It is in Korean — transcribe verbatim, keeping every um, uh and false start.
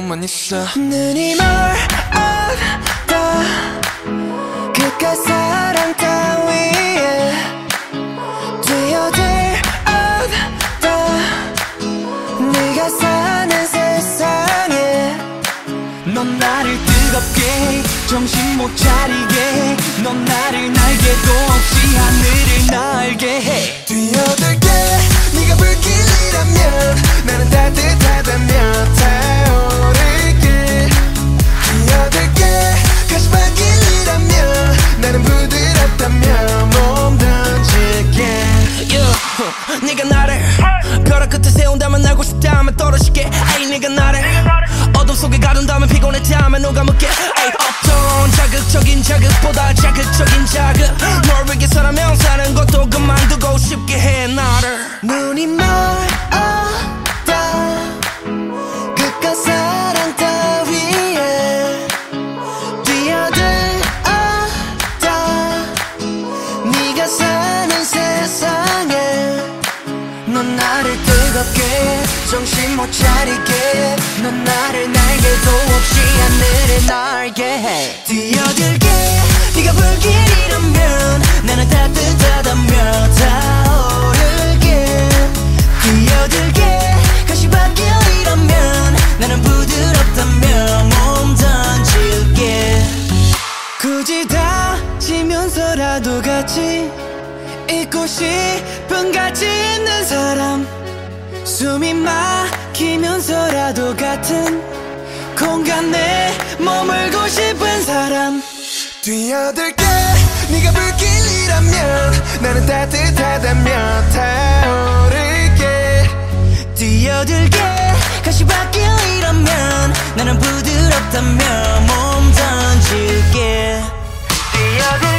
너만 있어. 눈이 멀었다 그깟 사랑 따위에 뛰어들었다 네가 사는 세상에. 넌 나를 뜨겁게 정신 못 차리게 넌 나를 날개도 없이 하늘을 날게 해. 뛰어들게 네가 불길이라면 나는 따뜻하다며 타오를게. 뛰어들게 가시밭길이라면 나는 부드럽다며 몸 던질게. yeah. 네가 나를 벼락 끝에 세운다면 날고 싶다면 떨어질게. 에이 네가 나를 어둠 속에 가둔다면 피곤했다면 누가 묻게. 에이 어떤 자극적인 자극보다 자극적인 자극 널 위해서라면 사는 것도 그만두고 싶게 해 나를. 눈이 멀었다 그깟 사랑 따위에 뛰어들었다 네가 사는 세상에. 넌 나를 뜨겁게 정신 못 차리게 넌 나를 날개도 없이 하늘을 날게 해. 뛰어들게 네가 불길이라면 나는 따뜻하다며 타오르게. 뛰어들게 가시밭길이라면 나는 부드럽다며 몸 던질게. 굳이 다지면서라도 같이 있고 싶은 가치 있는 사람 숨이 막히면서라도 같은 공간에 머물고 싶은 사람. 뛰어들게 네가 불길이라면 나는 따뜻하다며 타오를게. 뛰어들게 가시밭길이라면 나는 부드럽다며 몸 던질게. 뛰어들게